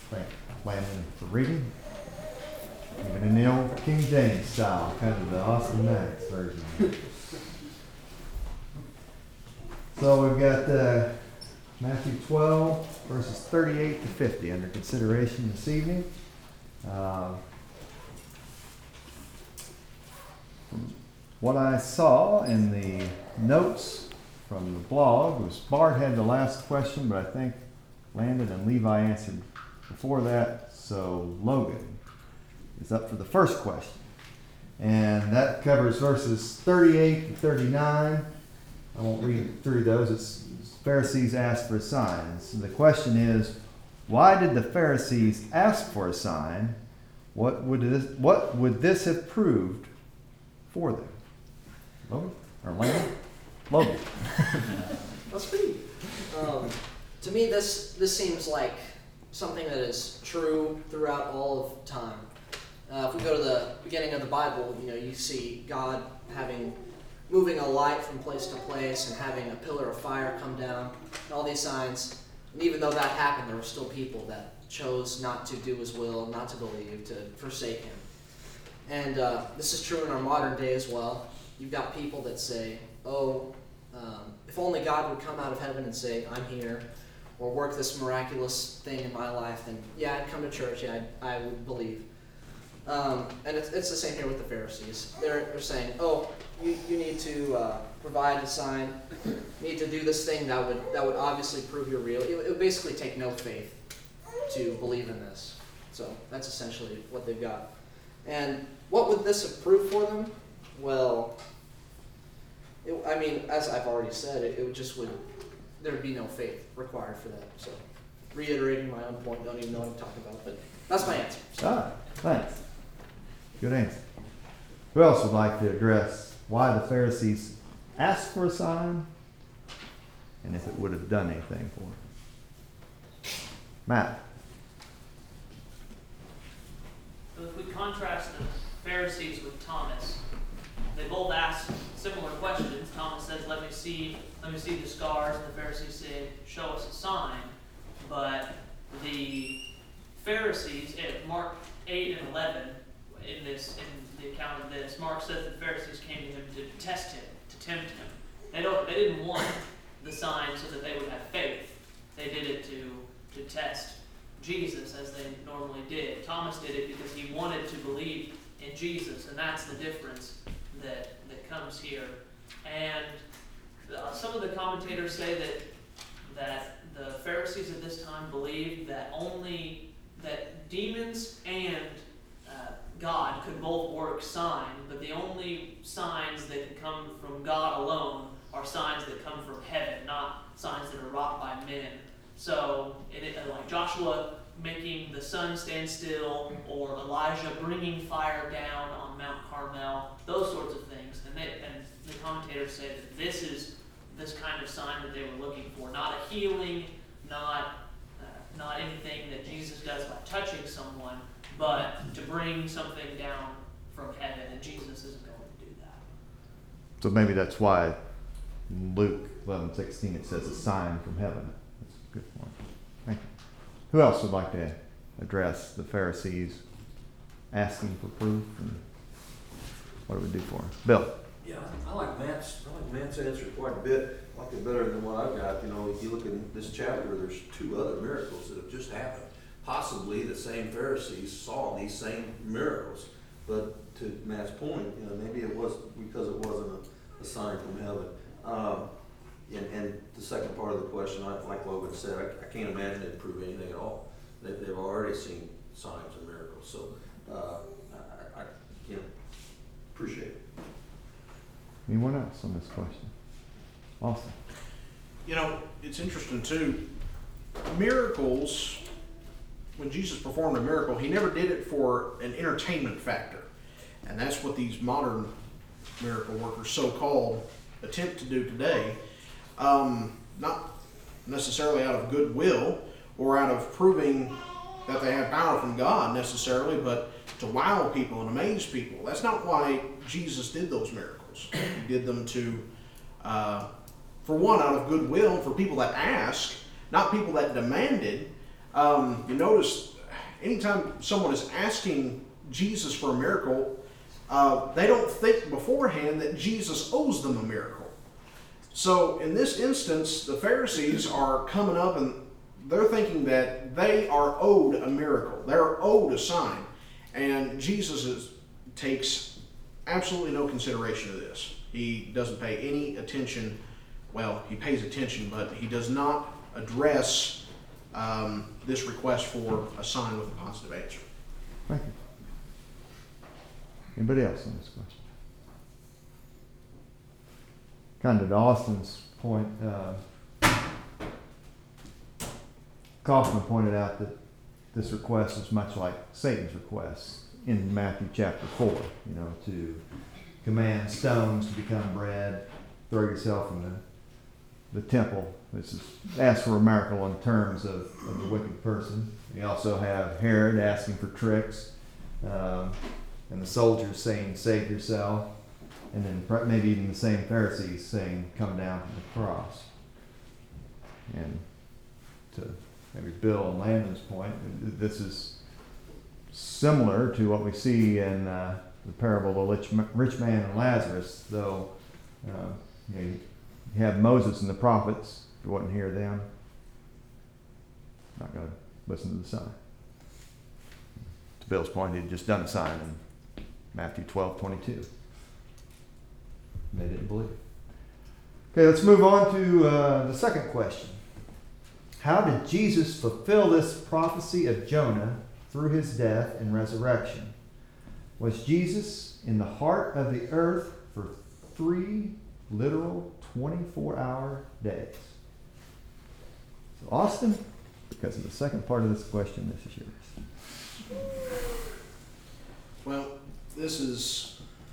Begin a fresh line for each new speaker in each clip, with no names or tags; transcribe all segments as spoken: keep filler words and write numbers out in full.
Thank Landon for reading. Even in the old King James style, kind of the Austin Max version. So we've got uh, Matthew twelve, verses thirty-eight to fifty under consideration this evening. Uh, what I saw in the notes from the blog was Bart had the last question, but I think Landon and Levi answered before that, so Logan is up for the first question. And that covers verses thirty-eight to thirty-nine. I won't read through those. It's Pharisees asked for a sign. And the question is, why did the Pharisees ask for a sign? What would this, what would this have proved for them? Logan? Or Landon? Logan.
Let's read. Um, to me, this this seems like something that is true throughout all of time. Uh, if we go to the beginning of the Bible, you know, you see God having moving a light from place to place and having a pillar of fire come down, and all these signs. And even though that happened, there were still people that chose not to do his will, not to believe, to forsake him. And uh, this is true in our modern day as well. You've got people that say, oh, um, if only God would come out of heaven and say, I'm here, or work this miraculous thing in my life, then yeah, I'd come to church, yeah, I'd, I would believe. Um, and it's, it's the same here with the Pharisees. They're, they're saying, oh, you, you need to uh, provide a sign, you need to do this thing that would that would obviously prove you're real. It, it would basically take no faith to believe in this. So that's essentially what they've got. And what would this have proved for them? Well, it, I mean, as I've already said, it, it would just would, there would be no faith required for that. So reiterating my own point, don't even know what I'm talking about, but that's my answer. So.
Ah, thanks. Good answer. Who else would like to address why the Pharisees asked for a sign and if it would have done anything for them? Matt.
So if we contrast the Pharisees with Thomas, they both ask similar questions. Thomas says, let me see, let me see the scars, and the Pharisees say, show us a sign. But the Pharisees, in Mark eight and eleven, in this, in the account of this, Mark says that the Pharisees came to him to test him, to tempt him. They don't, they didn't want the sign so that they would have faith. They did it to, to test Jesus, as they normally did. Thomas did it because he wanted to believe in Jesus, and that's the difference that, that comes here. And uh, some of the commentators say that that the Pharisees at this time believed that only that demons and uh, God could both work signs, but the only signs that can come from God alone are signs that come from heaven, not signs that are wrought by men. So, it, it, like Joshua making the sun stand still, or Elijah bringing fire down on Mount Carmel, those sorts of things. And, they, and the commentators say that this is this kind of sign that they were looking for, not a healing, not uh, not anything that Jesus does by touching someone, but to bring something down from heaven, and Jesus isn't going to do that.
So maybe that's why in Luke eleven sixteen it says a sign from heaven. That's a good point. Thank you. Who else would like to address the Pharisees asking for proof and what it would do for them? Bill.
Yeah, I like Matt's. I like Matt's answer quite a bit. I like it better than what I've got. You know, if you look at this chapter, there's two other miracles that have just happened. Possibly the same Pharisees saw these same miracles, but to Matt's point, you know, maybe it was because it wasn't a, a sign from heaven. Um, and, and the second part of the question, I, like Logan said, I, I can't imagine it'd prove anything at all. They, they've already seen signs and miracles, so uh, I, I, I you know, appreciate it.
Anyone else on this question? Awesome.
You know, it's interesting too. Miracles, when Jesus performed a miracle, he never did it for an entertainment factor. And that's what these modern miracle workers, so-called, attempt to do today. Um, not necessarily out of goodwill or out of proving that they have power from God necessarily, but to wow people and amaze people. That's not why Jesus did those miracles. He did them to, uh, for one, out of goodwill, for people that ask, not people that demanded. Um, you notice anytime someone is asking Jesus for a miracle, uh, they don't think beforehand that Jesus owes them a miracle. So in this instance, the Pharisees are coming up and they're thinking that they are owed a miracle. They're owed a sign. And Jesus is, takes absolutely no consideration of this. He doesn't pay any attention. Well, he pays attention, but he does not address um, this request for a sign with a positive answer.
Thank you. Anybody else on this question? Kind of to Austin's point, uh, Kaufman pointed out that this request is much like Satan's request in Matthew chapter four, you know, to command stones to become bread, throw yourself in the, the temple. This is ask for a miracle in terms of, of the wicked person. We also have Herod asking for tricks, um, and the soldiers saying, save yourself. And then maybe even the same Pharisees saying, come down from the cross. And to maybe Bill and Landon's point, this is similar to what we see in uh, the parable of the rich, rich man and Lazarus, though uh, you know, you have Moses and the prophets. If you wouldn't hear them, not going to listen to the sign. To Bill's point, he'd just done a sign in Matthew twelve twenty-two. And they didn't believe. Okay, let's move on to uh, the second question. How did Jesus fulfill this prophecy of Jonah through his death and resurrection? Was Jesus in the heart of the earth for three literal twenty-four hour days? So Austin, because of the second part of this question, this is yours.
Well, this is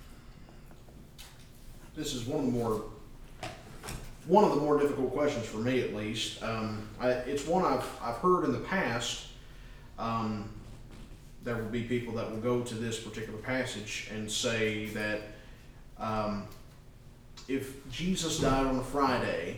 this is one of the more one of the more difficult questions for me, at least. Um, I, it's one I've I've heard in the past. Um, there will be people that will go to this particular passage and say that um, if Jesus died on a Friday,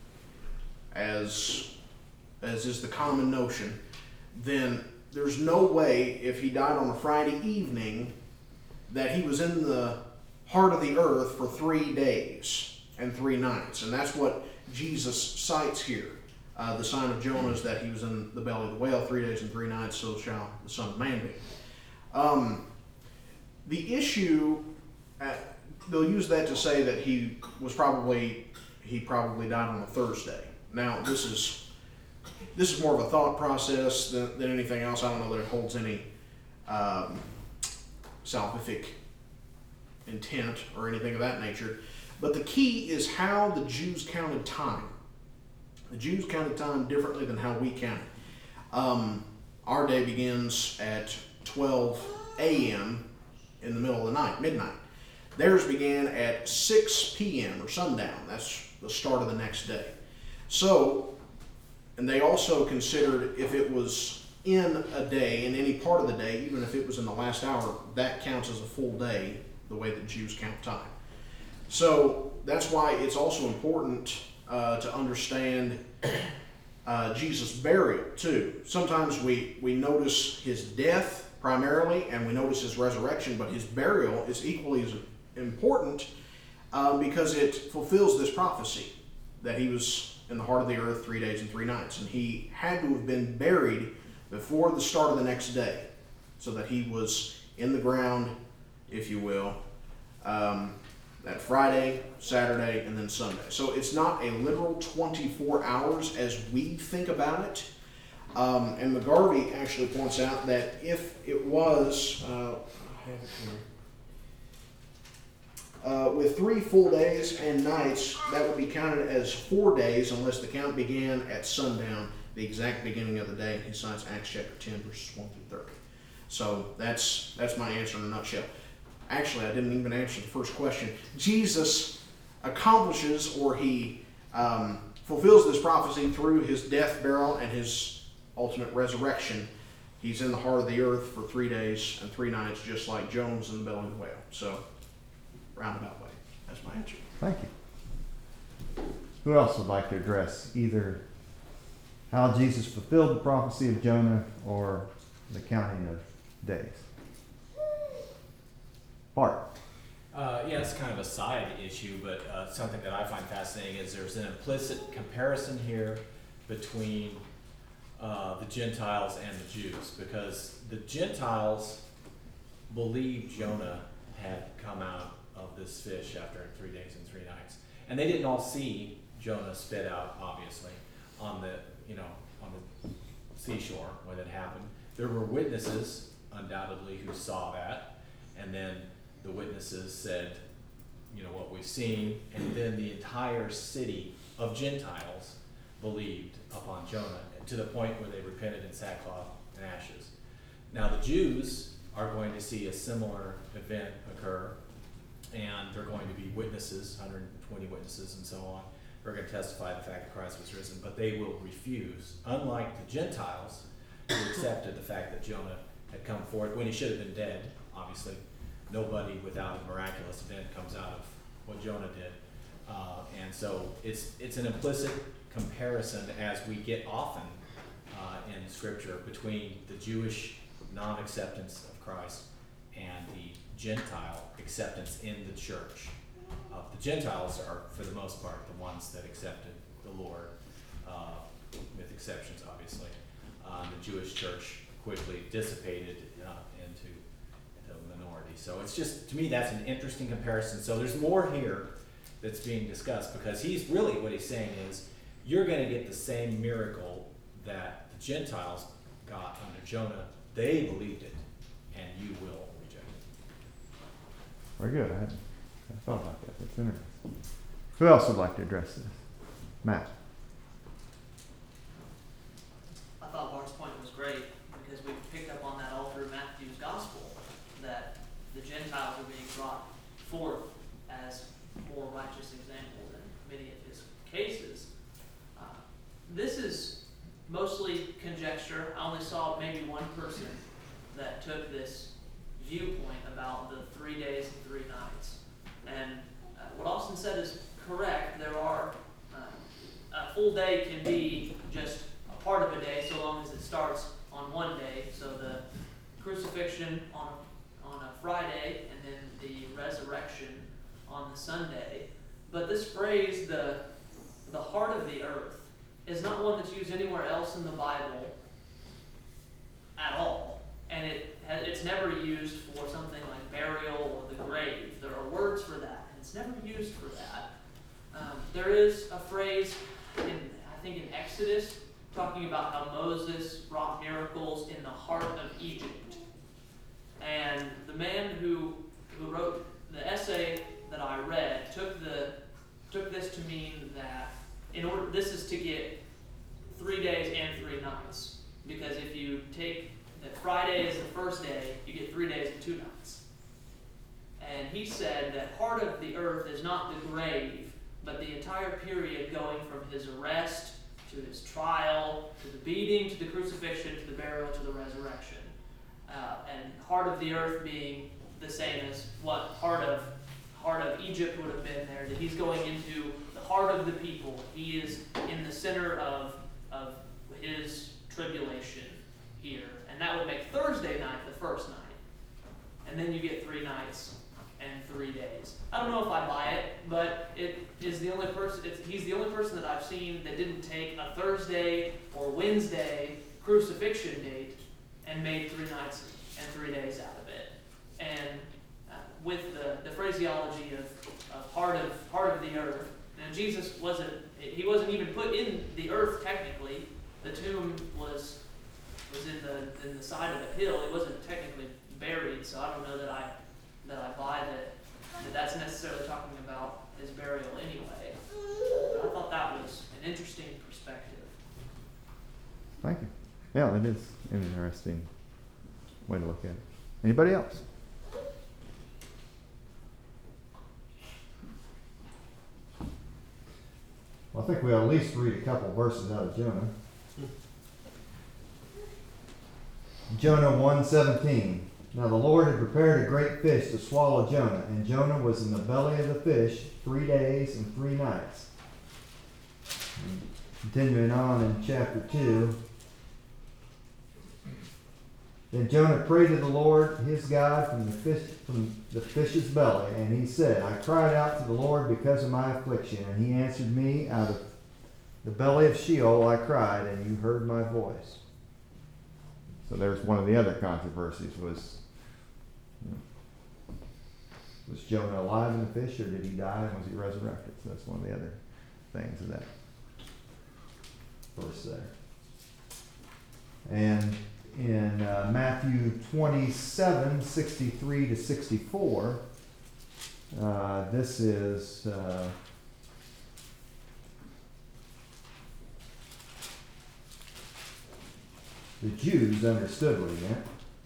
as as is the common notion, then there's no way if he died on a Friday evening that he was in the heart of the earth for three days and three nights. And that's what Jesus cites here. Uh, the sign of Jonah is that he was in the belly of the whale three days and three nights, so shall the Son of Man be. Um, the issue, uh, they'll use that to say that he was probably, he probably died on a Thursday. Now, this is this is more of a thought process than, than anything else. I don't know that it holds any um, salvific intent or anything of that nature. But the key is how the Jews counted time. The Jews counted time differently than how we count it. Um, our day begins at twelve a.m. in the middle of the night, midnight. Theirs began at six p.m. or sundown. That's the start of the next day. So, and they also considered if it was in a day, in any part of the day, even if it was in the last hour, that counts as a full day, the way that Jews count time. So that's why it's also important uh, to understand uh, Jesus' burial too. Sometimes we, we notice his death primarily, and we notice his resurrection, but his burial is equally as important uh, because it fulfills this prophecy that he was in the heart of the earth three days and three nights. And he had to have been buried before the start of the next day, so that he was in the ground, if you will, um, that Friday, Saturday, and then Sunday. So it's not a literal twenty-four hours as we think about it. Um, and McGarvey actually points out that if it was, uh, I have it here. Uh, with three full days and nights, that would be counted as four days unless the count began at sundown, the exact beginning of the day. He cites Acts chapter ten, verses one through thirty. So that's that's my answer in a nutshell. Actually, I didn't even answer the first question. Jesus accomplishes, or he um, fulfills this prophecy through his death, burial, and his ultimate resurrection. He's in the heart of the earth for three days and three nights, just like Jonah was in the belly of the whale. So, roundabout way. That's my answer.
Thank you. Who else would like to address either how Jesus fulfilled the prophecy of Jonah or the counting of days. Bart.
Uh, yeah, it's kind of a side issue, but uh, something that I find fascinating is there's an implicit comparison here between uh, the Gentiles and the Jews, because the Gentiles believed Jonah had come out of this fish after three days and three nights, and they didn't all see Jonah spit out, obviously, on the you know on the seashore when it happened. There were witnesses, undoubtedly, who saw that, and then the witnesses said, you know, what we've seen, and then the entire city of Gentiles believed upon Jonah to the point where they repented in sackcloth and ashes. Now the Jews are going to see a similar event occur, and they're going to be witnesses, one hundred twenty witnesses and so on. They're going to testify the fact that Christ was risen, but they will refuse, unlike the Gentiles, who accepted the fact that Jonah had come forth when he should have been dead, obviously. Nobody without a miraculous event comes out of what Jonah did. Uh, and so it's it's an implicit comparison, as we get often uh, in Scripture, between the Jewish non-acceptance of Christ and the Gentile acceptance in the church. Uh, the Gentiles are, for the most part, the ones that accepted the Lord, uh, with exceptions, obviously. Uh, the Jewish church quickly dissipated uh, into minority. So it's just, to me, that's an interesting comparison. So there's more here that's being discussed, because he's really, what he's saying is, you're going to get the same miracle that the Gentiles got under Jonah. They believed it, and you will reject it.
Very good. I hadn't I thought about that. That's interesting. Who else would like to address this? Matt.
I thought Bart's point was great, because we picked up on that all through Matthew's gospel, that the Gentiles are being brought forth as more righteous examples in many of his cases. Uh, this is mostly conjecture. I only saw maybe one person that took this viewpoint about the three days and three nights. And uh, what Austin said is correct. There are, uh, a full day can be just a part of a day, so long as it starts on one day. So the crucifixion on on a Friday, and then the resurrection on the Sunday. But this phrase, the the heart of the earth, is not one that's used anywhere else in the Bible at all. And it it's never used for something like burial or the grave. There are words for that, and it's never used for that. Um, there is a phrase in, I think in Exodus, talking about how Moses wrought miracles in the heart of Egypt. And the man who who wrote the essay that I read took the took this to mean that in order this is to get three days and three nights. Because if you take that Friday is the first day, you get three days and two nights. And he said that heart of the earth is not the grave, but the entire period going from his arrest to his trial, to the beating, to the crucifixion, to the burial, to the resurrection. Uh, and heart of the earth being the same as what heart of heart of Egypt would have been there. That he's going into the heart of the people. He is in the center of of his tribulation here, and that would make Thursday night the first night, and then you get three nights and three days. I don't know if I buy it, but it is the only person. It's, he's the only person that I've seen that didn't take a Thursday or Wednesday crucifixion date and made three nights and three days out of it. And uh, with the, the phraseology of, of heart of heart of the earth, now Jesus wasn't he wasn't even put in the earth technically. The tomb was was in the in the side of a hill. It wasn't technically buried, so I don't know that I that I buy that, that that's necessarily talking about his burial anyway. But I thought that was an interesting perspective.
Thank you. Yeah, that is an interesting way to look at it. Anybody else? Well, I think we'll at least read a couple verses out of Jonah. Jonah one seventeen. Now the Lord had prepared a great fish to swallow Jonah, and Jonah was in the belly of the fish three days and three nights. And continuing on in chapter two. Then Jonah prayed to the Lord his God from the fish from the fish's belly, and he said, I cried out to the Lord because of my affliction, and he answered me out of the belly of Sheol I cried, and you heard my voice. So there's one of the other controversies was, was Jonah alive in the fish, or did he die, and was he resurrected? So that's one of the other things of that verse there. And in uh, Matthew twenty-seven, sixty-three to sixty-four, uh, this is uh, the Jews understood what he meant,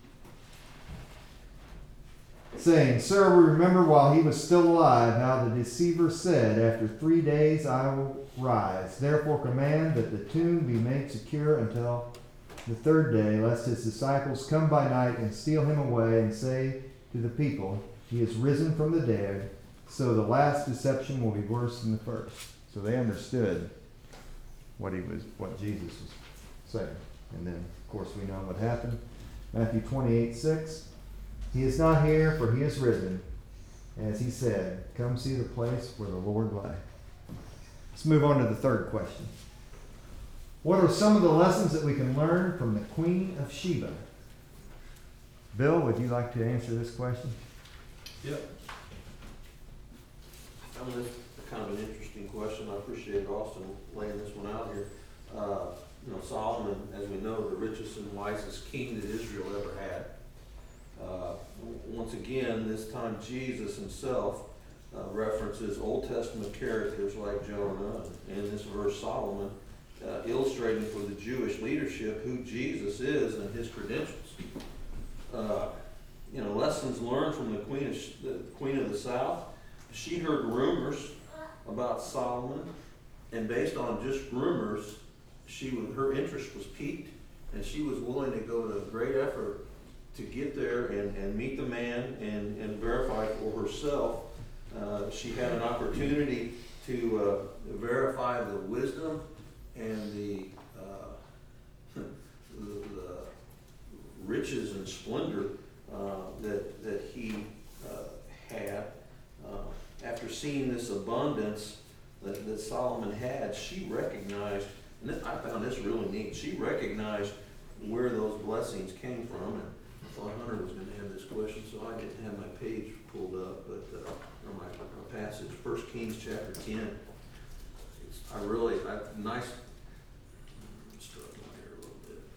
saying, Sir, we remember while he was still alive how the deceiver said, After three days I will rise. Therefore command that the tomb be made secure until the third day, lest his disciples come by night and steal him away and say to the people, He is risen from the dead. So the last deception will be worse than the first. So they understood what he was, what Jesus was saying. And then, of course, we know what happened. Matthew twenty-eight, six. He is not here, for he is risen. As he said, come see the place where the Lord lay. Let's move on to the third question. What are some of the lessons that we can learn from the Queen of Sheba? Bill, would you like to answer this question?
Yep. I found this kind of an interesting question. I appreciate Austin laying this one out here. Uh, you know, Solomon, as we know, the richest and wisest king that Israel ever had. Uh, once again, this time Jesus himself uh, references Old Testament characters like Jonah, and in this verse Solomon, uh, illustrating for the Jewish leadership who Jesus is and his credentials. Uh, you know, lessons learned from the Queen of the Queen of the South. She heard rumors about Solomon, and based on just rumors, she was, her interest was piqued, and she was willing to go to great effort to get there and, and meet the man and, and verify for herself. Uh, she had an opportunity to uh, verify the wisdom and the, uh, the, the riches and splendor uh, that, that he uh, had. Uh, after seeing this abundance that, that Solomon had, she recognized, and I found this really neat, she recognized where those blessings came from. And I thought Hunter was going to have this question, so I didn't have my page pulled up, but uh, or my, my passage, First Kings chapter ten. It's, I really, I, nice, I'm struggling here a little bit.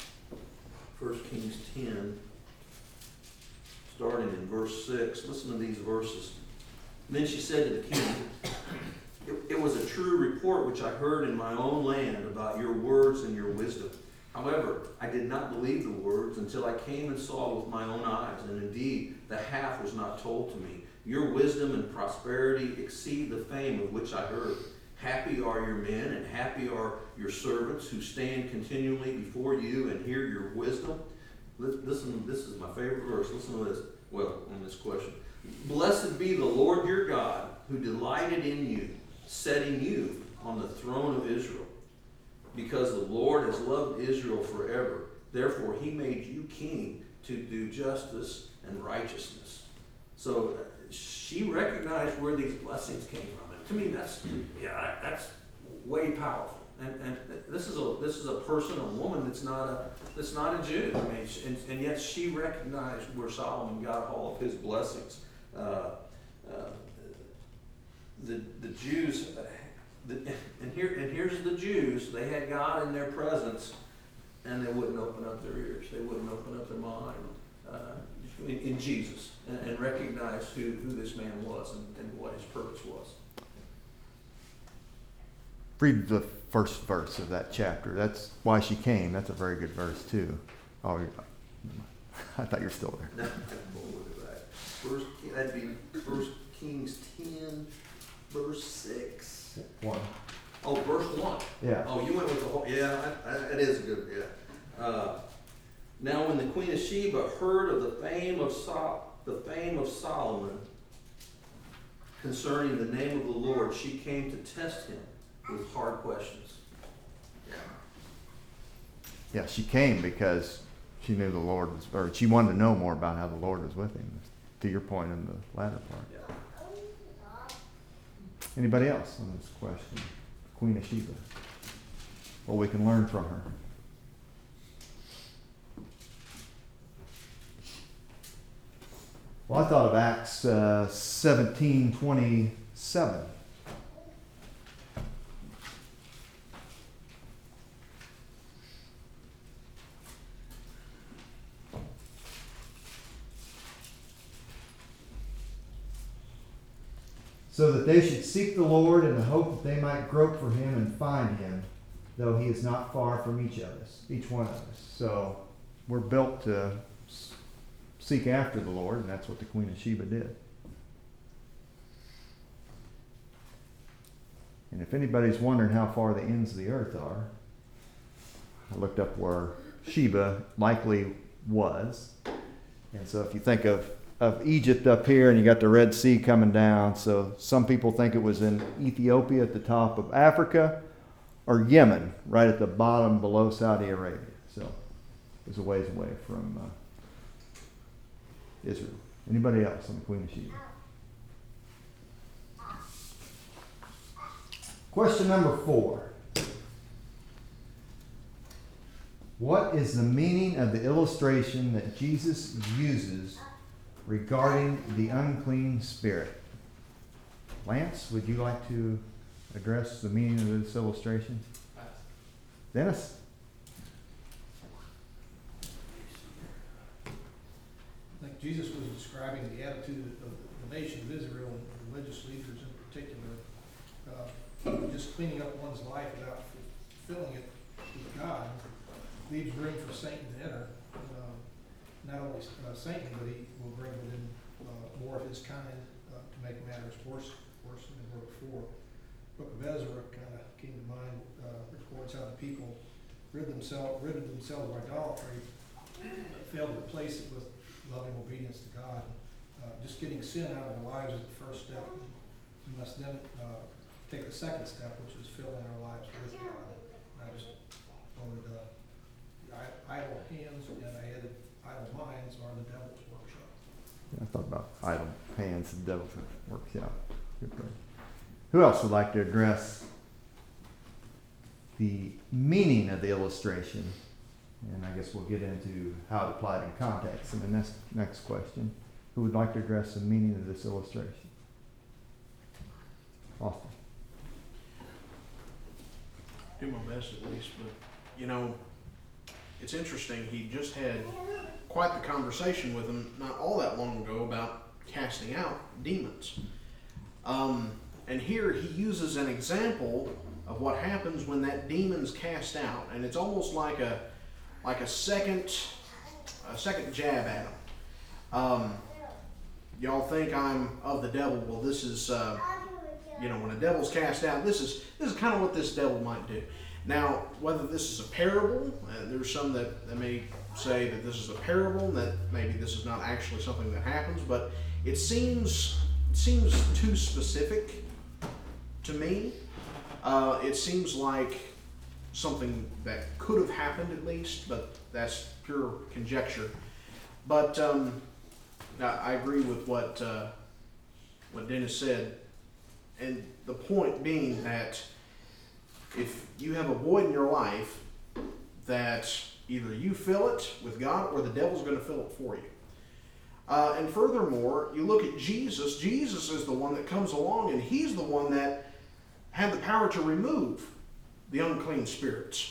First Kings ten, starting in verse six. Listen to these verses. And then she said to the king, it, it was a true report which I heard in my own land about your words and your wisdom. However, I did not believe the words until I came and saw with my own eyes, and indeed the half was not told to me. Your wisdom and prosperity exceed the fame of which I heard. Happy are your men, and happy are your servants who stand continually before you and hear your wisdom. Listen, this is my favorite verse. Listen to this. Well, on this question. Blessed be the Lord your God, who delighted in you, setting you on the throne of Israel. Because the Lord has loved Israel forever, therefore he made you king to do justice and righteousness. So uh, she recognized where these blessings came from. And to me, that's yeah, that's way powerful. And, and this is a this is a person, a woman that's not a that's not a Jew. I mean, and, and yet she recognized where Solomon got all of his blessings. Uh, uh, the the Jews. Uh, And here, and here's the Jews. They had God in their presence, and they wouldn't open up their ears. They wouldn't open up their mind uh, in, in Jesus and, and recognize who, who this man was and, and what his purpose was.
Read the first verse of that chapter. That's why she came. That's a very good verse too. Oh, I thought you were still there.
No, we'll look at that. First, that'd be First Kings ten, verse six.
One.
Oh, verse one.
Yeah.
Oh, you went with the whole. Yeah, I, I, it is good. Yeah. Uh, now, when the Queen of Sheba heard of the fame of Sol- the fame of Solomon concerning the name of the Lord, she came to test him with hard questions.
Yeah, she came because she knew the Lord was, or she wanted to know more about how the Lord was with him, to your point in the latter part.
Yeah.
Anybody else on this question? Queen of Sheba. What we can learn from her. Well, I thought of Acts uh, seventeen twenty-seven. So that they should seek the Lord in the hope that they might grope for him and find him, though he is not far from each of us, each one of us. So we're built to seek after the Lord, and that's what the Queen of Sheba did. And if anybody's wondering how far the ends of the earth are, I looked up where Sheba likely was. And so if you think of of Egypt up here, and you got the Red Sea coming down. So some people think it was in Ethiopia at the top of Africa, or Yemen, right at the bottom below Saudi Arabia. So it was a ways away from uh, Israel. Anybody else on the Queen of Sheba? Question number four. What is the meaning of the illustration that Jesus uses regarding the unclean spirit? Lance, would you like to address the meaning of this illustration? Dennis?
I think Jesus was describing the attitude of the nation of Israel and religious leaders in particular. Uh, just cleaning up one's life without filling it with God leaves room for Satan to enter. Uh, not only uh, Satan, but he will bring within uh, more of his kind uh, to make matters worse, worse than they were before. Book of Ezra kind of came to mind. Uh, records how the people rid themselves, rid themselves of idolatry, but failed to replace it with loving obedience to God. Uh, just getting sin out of our lives is the first step. We must then uh, take the second step, which is filling our lives with God. And I just wanted uh, the idle hands, and I added idle minds are the devil's workshop.
Yeah, I thought about idle hands and devil's workshop. Good point. Who else would like to address the meaning of the illustration? And I guess we'll get into how it applied in context in the next next question. Who would like to address the meaning of this illustration? Austin.
Do my best at least, but you know, it's interesting. He just had quite the conversation with him not all that long ago about casting out demons. Um, and here he uses an example of what happens when that demon's cast out, and it's almost like a like a second a second jab at him. Um, y'all think I'm of the devil? Well, this is uh, you know, when a devil's cast out, this is this is kind of what this devil might do. Now, whether this is a parable, uh, there's some that, that may say that this is a parable, that maybe this is not actually something that happens, but it seems it seems too specific to me. Uh, it seems like something that could have happened at least, but that's pure conjecture. But um, I agree with what uh, what Dennis said, and the point being that if you have a void in your life, that either you fill it with God or the devil's going to fill it for you. Uh, and furthermore, you look at Jesus. Jesus is the one that comes along, and he's the one that had the power to remove the unclean spirits.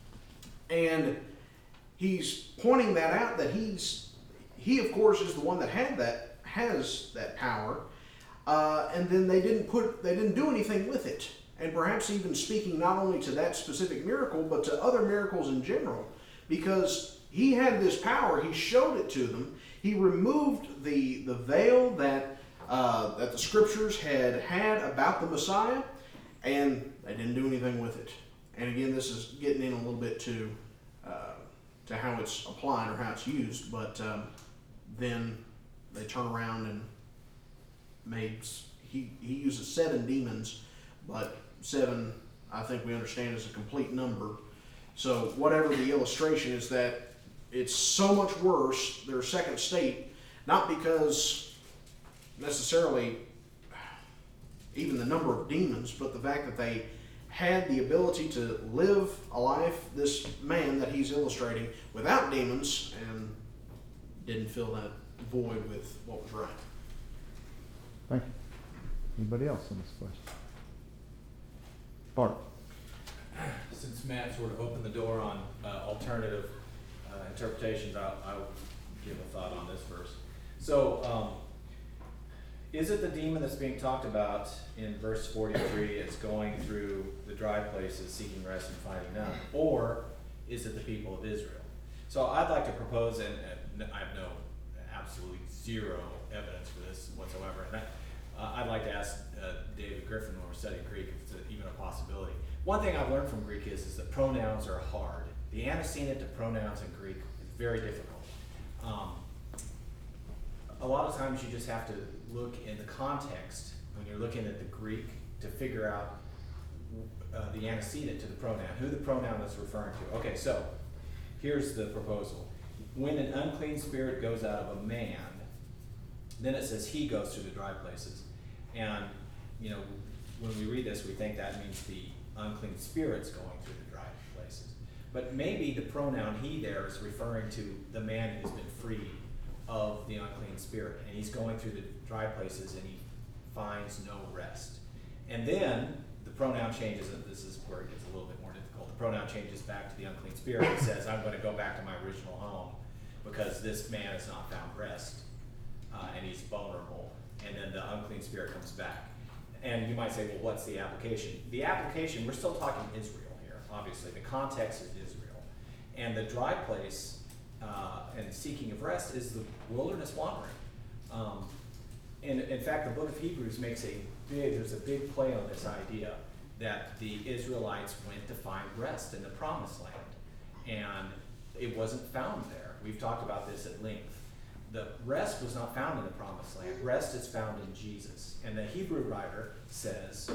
And he's pointing that out, that he's he of course is the one that had that has that power. Uh, and then they didn't put they didn't do anything with it. And perhaps even speaking not only to that specific miracle, but to other miracles in general. Because he had this power, he showed it to them. He removed the, the veil that, uh, that the scriptures had had about the Messiah, and they didn't do anything with it. And again, this is getting in a little bit to, uh, to how it's applied or how it's used, but um, then they turn around and made, he, he uses seven demons, but seven, I think we understand, is a complete number. So whatever the illustration is, that it's so much worse, their second state, not because necessarily even the number of demons, but the fact that they had the ability to live a life, this man that he's illustrating, without demons, and didn't fill that void with what was right.
Thank you. Anybody else on this question? Bart?
Since Matt sort of opened the door on uh, alternative uh, interpretations, I'll, I'll give a thought on this first. So, um, is it the demon that's being talked about in verse forty-three? It's going through the dry places, seeking rest and finding none, or is it the people of Israel? So, I'd like to propose, and, and I have no absolutely zero evidence for this whatsoever, and I, uh, I'd like to ask uh, David Griffin, when we're studying Greek, if it's a, even a possibility. One thing I've learned from Greek is, is that pronouns are hard. The antecedent to pronouns in Greek is very difficult. Um, a lot of times you just have to look in the context when you're looking at the Greek to figure out uh, the antecedent to the pronoun, who the pronoun is referring to. Okay, so here's the proposal. When an unclean spirit goes out of a man, then it says he goes through the dry places. And, you know, when we read this, we think that means the unclean spirit's going through the dry places. But maybe the pronoun he there is referring to the man who's been freed of the unclean spirit. And he's going through the dry places and he finds no rest. And then the pronoun changes, and this is where it gets a little bit more difficult. The pronoun changes back to the unclean spirit and says, I'm going to go back to my original home because this man has not found rest. Uh, and he's vulnerable. And then the unclean spirit comes back. And you might say, well, what's the application? The application, we're still talking Israel here, obviously. The context is Israel. And the dry place uh, and seeking of rest is the wilderness wandering. Um, and in fact, the book of Hebrews makes a big, there's a big play on this idea that the Israelites went to find rest in the promised land. And it wasn't found there. We've talked about this at length. The rest was not found in the promised land. Rest is found in Jesus. And the Hebrew writer says,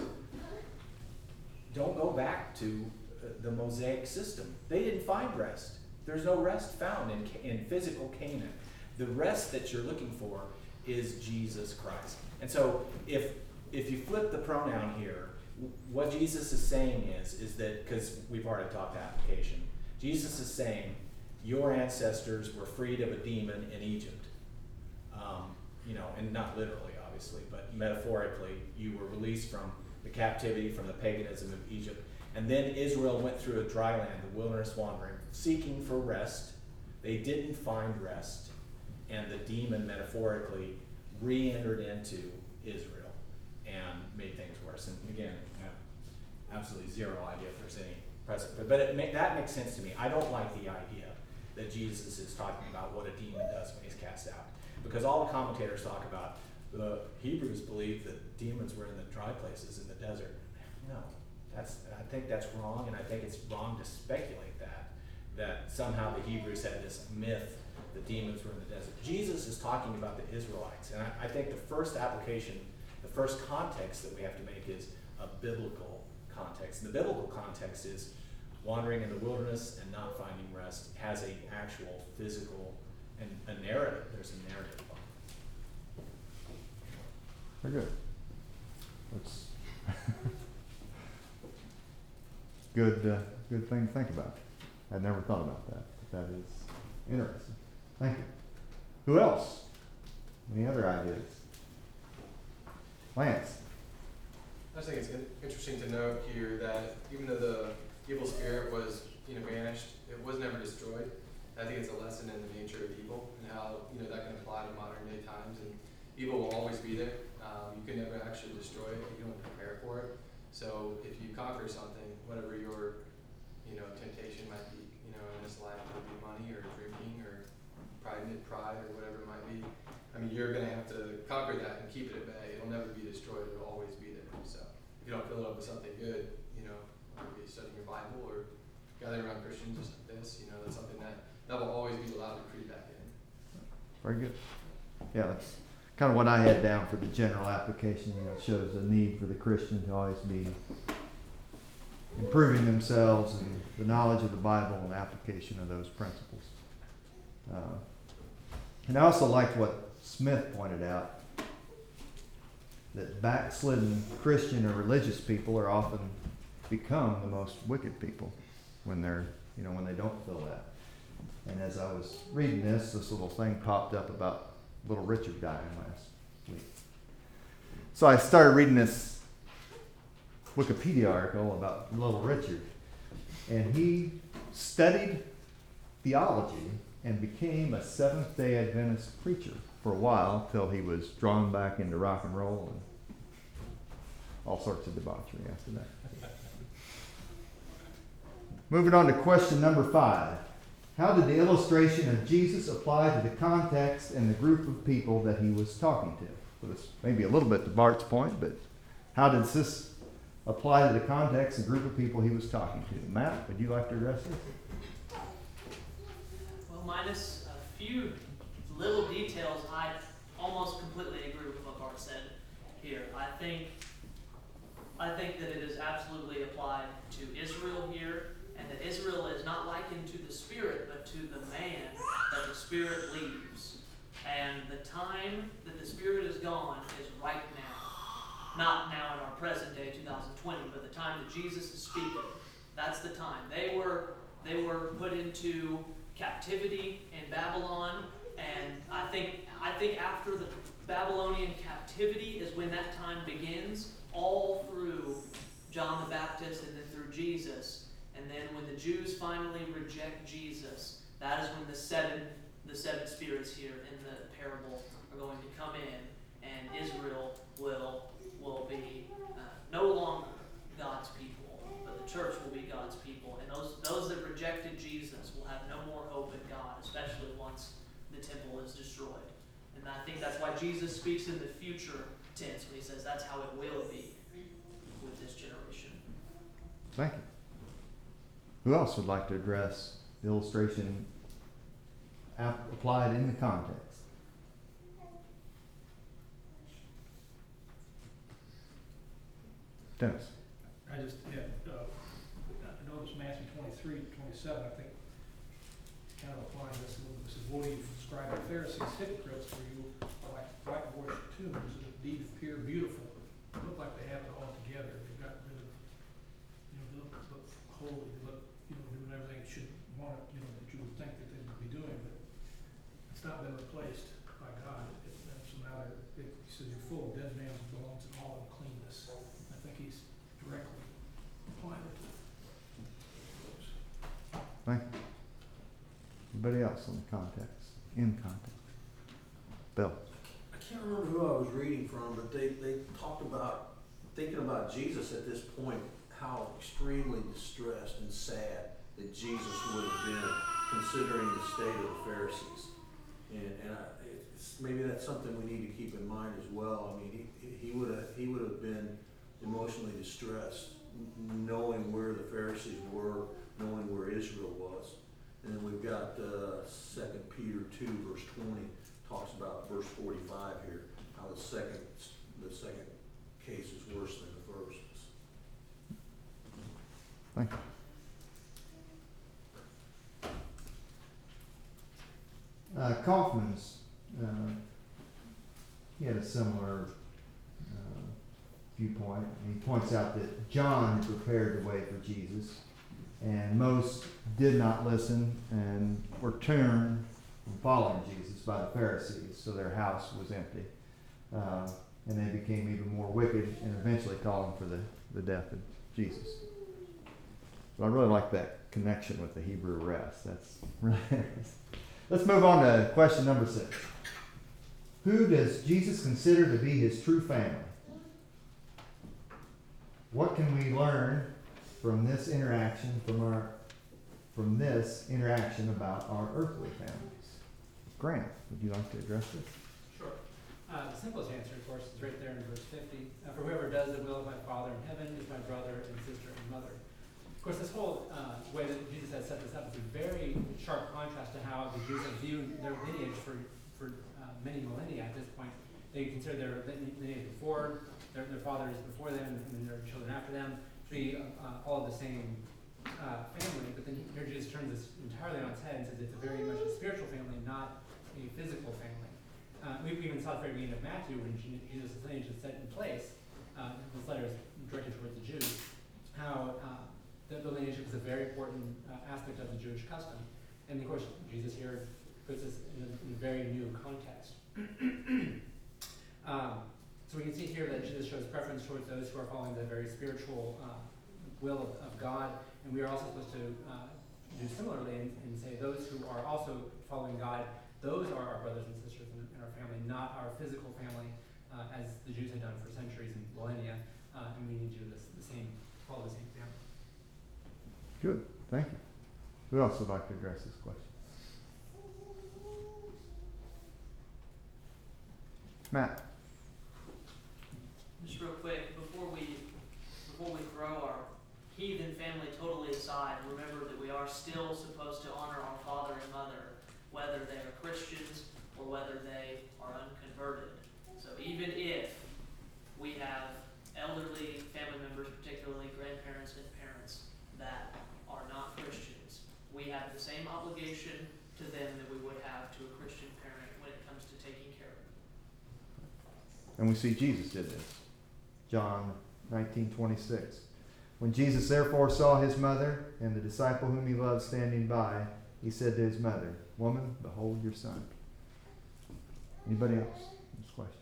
don't go back to the Mosaic system. They didn't find rest. There's no rest found in, in physical Canaan. The rest that you're looking for is Jesus Christ. And so if if you flip the pronoun here, what Jesus is saying is, is that, because we've already talked application, Jesus is saying, your ancestors were freed of a demon in Egypt. Um, you know, and not literally, obviously, but metaphorically, you were released from the captivity, from the paganism of Egypt. And then Israel went through a dry land, the wilderness wandering, seeking for rest. They didn't find rest. And the demon, metaphorically, re-entered into Israel and made things worse. And again, I have absolutely zero idea if there's any precedent. But, but it may, that makes sense to me. I don't like the idea that Jesus is talking about what a demon does when he's cast out. Because all the commentators talk about, the Hebrews believe that demons were in the dry places in the desert. No, that's, I think that's wrong, and I think it's wrong to speculate that, that somehow the Hebrews had this myth that demons were in the desert. Jesus is talking about the Israelites, and I, I think the first application, the first context that we have to make is a biblical context. And the biblical context is wandering in the wilderness and not finding rest has a actual physical and a narrative. There's a narrative.
Very good. That's good. Uh, good thing to think about. I'd never thought about that. But that is interesting. Thank you. Who else? Any other ideas? Lance.
I just think it's in- interesting to note here that even though the evil spirit was, you know, banished, it was never destroyed. I think it's a lesson in the nature of evil and how, you know, that can apply to modern day times. And evil will always be there. Um, you can never actually destroy it. You don't prepare for it. So if you conquer something, whatever your, you know, temptation might be, you know, in this life, whether it be money or drinking or pride, pride or whatever it might be. I mean, you're going to have to conquer that and keep it at bay. It'll never be destroyed. It'll always be there. So if you don't fill it up with something good, you know, whether it be studying your Bible or gathering around Christians just like this, you know, that's something that, that will always be allowed to creep back in.
Very good. Yeah, that's kind of what I had down for the general application. You know, it shows a need for the Christian to always be improving themselves and the knowledge of the Bible and application of those principles. And I also liked what Smith pointed out, that backslidden Christian or religious people are often become the most wicked people when they're, you know, when they don't feel that. And as I was reading this, this little thing popped up about little Richard dying last week. So I started reading this Wikipedia article about little Richard. And he studied theology and became a Seventh-day Adventist preacher for a while, till he was drawn back into rock and roll and all sorts of debauchery after that. Moving on to question number five. How did the illustration of Jesus apply to the context and the group of people that he was talking to? So this may be a little bit to Bart's point, but how does this apply to the context and group of people he was talking to? Matt, would you like to address this?
Well, minus a few little details, I almost completely agree with what Bart said here. I think, I think that it is absolutely applied to Israel here, and that Israel is not likened to the Spirit, but to the man that the Spirit leaves. And the time that the Spirit is gone is right now. Not now in our present day, two thousand twenty, but the time that Jesus is speaking. That's the time. They were, they were put into captivity in Babylon, and I think, I think after the Babylonian captivity is when that time begins, all through John the Baptist and then through Jesus. And then when the Jews finally reject Jesus, that is when the seven, the seven spirits here in the parable are going to come in, and Israel will, will be uh, no longer God's people, but the church will be God's people. And those, those that rejected Jesus will have no more hope in God, especially once the temple is destroyed. And I think that's why Jesus speaks in the future tense when he says that's how it will be with this generation.
Thank you. Who else would like to address the illustration ap- applied in the context? Dennis.
I just had, uh, I noticed Matthew twenty-three, twenty-seven, I think, kind of applying this a little bit. It says, woe to you, scribes and Pharisees, hypocrites, for you are like whitewashed tombs that indeed appear beautiful. They look like they have it all together. They've got rid of, you know, they look, look holy, they look, you know, doing everything you should want, you know, that you would think that they would be doing, but it's not been replaced by God. It, and so now they're, it, he says, you're full of dead man's bones and all uncleanness. I think he's directly applying it to those.
Thank you. Anybody else in the context? In context. Bill.
I can't remember who I was reading from, but they, they talked about, thinking about Jesus at this point, how extremely distressed and sad that Jesus would have been, considering the state of the Pharisees. And, and I, it's, maybe that's something we need to keep in mind as well. I mean, he, he would have, he would have been emotionally distressed, knowing where the Pharisees were, knowing where Israel was. And then we've got uh, Second Peter two, verse twenty, talks about verse forty-five here, how the second, the second case is worse than the first.
Thank you. Uh, Kaufman's, uh, he had a similar uh, viewpoint. He points out that John prepared the way for Jesus, and most did not listen and were turned from following Jesus by the Pharisees, so their house was empty. Uh, and they became even more wicked and eventually calling for the, the death of Jesus. So I really like that connection with the Hebrew rest. That's really Let's move on to question number six. Who does Jesus consider to be his true family? What can we learn from this interaction, from our, from this interaction about our earthly families? Grant, would you like to address this?
Sure. Uh, the simplest answer, of course, is right there in verse fifty. Uh, For whoever does the will of my Father in heaven is my brother and sister and mother. Of course, this whole uh, way that Jesus has set this up is a very sharp contrast to how the Jews have viewed their lineage for, for uh, many millennia at this point. They consider their lineage before, their, their fathers before them, and then their children after them, to be uh, all of the same uh, family. But then here Jesus turns this entirely on its head and says it's a very much a spiritual family, not a physical family. Uh, we even saw at the very beginning of Matthew when Je- Jesus' lineage is set in place. Uh, this letter is directed towards the Jews. How uh, the, the lineage was a very important uh, aspect of the Jewish custom, and of course Jesus here puts us in a, in a very new context. um, so we can see here that Jesus shows preference towards those who are following the very spiritual uh, will of, of God, and we are also supposed to uh, do similarly and, and say those who are also following God, those are our brothers and sisters in, in our family, not our physical family, uh, as the Jews had done for centuries and millennia, uh, and we need to do this, the same, follow the same family.
Good, thank you. Who else would like to address this question? Matt.
Just real quick, before we before we throw our heathen family totally aside, remember that we are still supposed to honor our father and mother, whether they are Christians or whether they are unconverted. So even if we have elderly family members, particularly grandparents and parents, that are not Christians, we have the same obligation to them that we would have to a Christian parent when it comes to taking care of them.
And we see Jesus did this. John nineteen twenty-six. When Jesus therefore saw his mother and the disciple whom he loved standing by, he said to his mother, "Woman, behold your son." Anybody else? This question.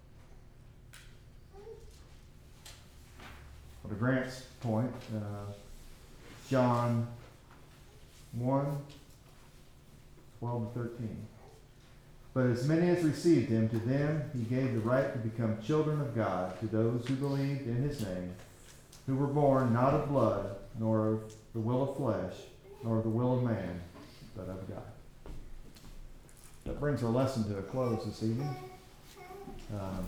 Well, to Grant's point, uh, John one, twelve to thirteen. But as many as received him, to them he gave the right to become children of God, to those who believed in his name, who were born not of blood, nor of the will of flesh, nor of the will of man, but of God. That brings our lesson to a close this evening. Um,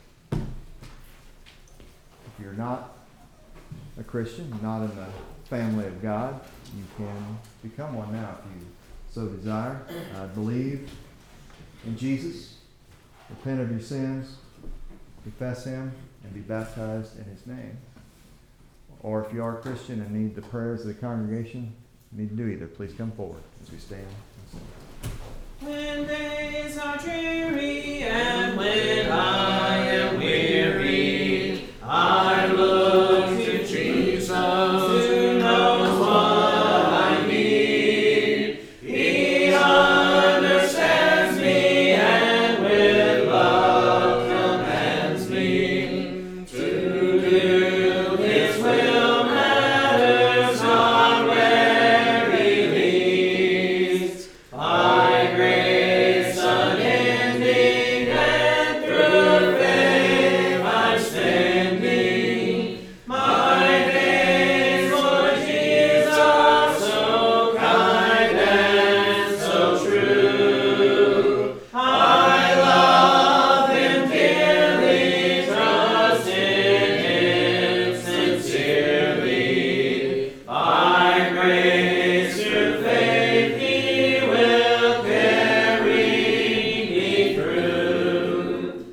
if you're not a Christian, not in the family of God, you can become one now if you so desire. Uh, believe in Jesus, repent of your sins, confess him, and be baptized in his name. Or if you are a Christian and need the prayers of the congregation, you need to do either. Please come forward as we stand and sing.
When days are dreary and when I am weary, I look to Jesus who knows what I need. He understands me and with love commands me to do his will matters not where he leads. By grace unending and through faith I'm standing. My days, Lord Jesus, so kind and so true. I love him dearly, trust in him sincerely. By grace through faith he will carry me through.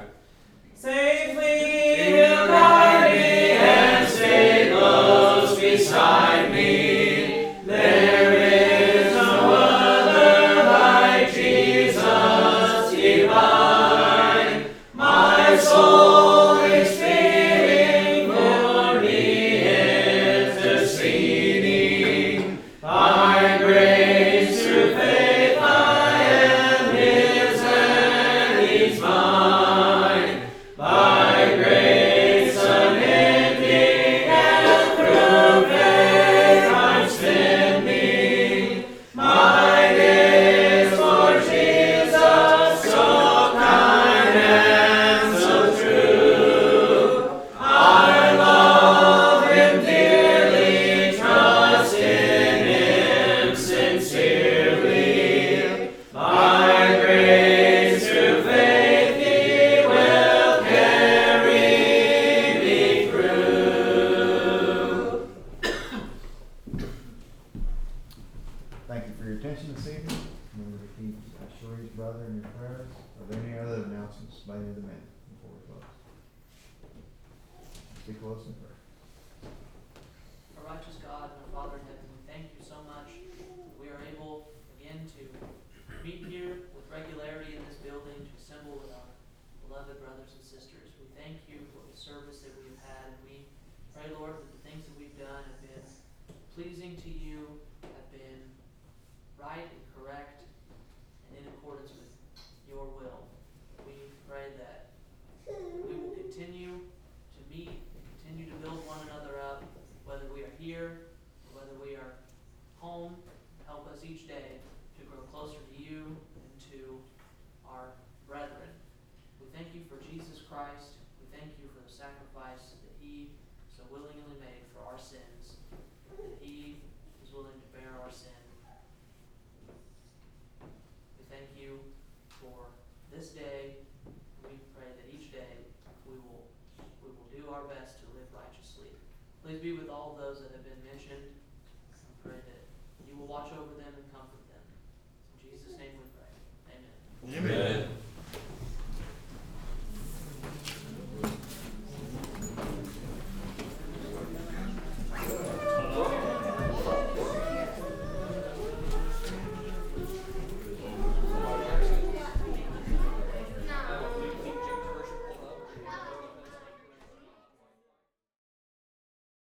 Safely he'll guide me and stay close beside me. There is no other like Jesus divine. My soul is feeling for me interceding. By grace through faith I am his and he's mine. By grace unending and through faith I'm standing. My days, Lord Jesus, so kind and so true. I love him dearly, trust in him sincerely. By grace through faith he will carry me through.
Thank you for your attention this evening. Remember to keep Cherie's brother in your prayers. Are there any other announcements by any of the men before we close? Be close in prayer.
Our righteous God and our Father in heaven, we thank you so much that we are able again to meet here with regular thank you for the service that we've had. And we pray, Lord, that the things that we've done have been pleasing to you, have been right and correct, and in accordance with your will. We pray that we will continue to meet, continue to build one another up, whether we are here or whether we are home. Help us each day to grow closer to you and to our brethren. We thank you for Jesus Christ. We thank you for the sacrifice that he so willingly made for our sins, that he was willing to bear our sin. We thank you for this day. We pray that each day we will we will do our best to live righteously. Please be with all those that have been mentioned. I pray that you will watch over them and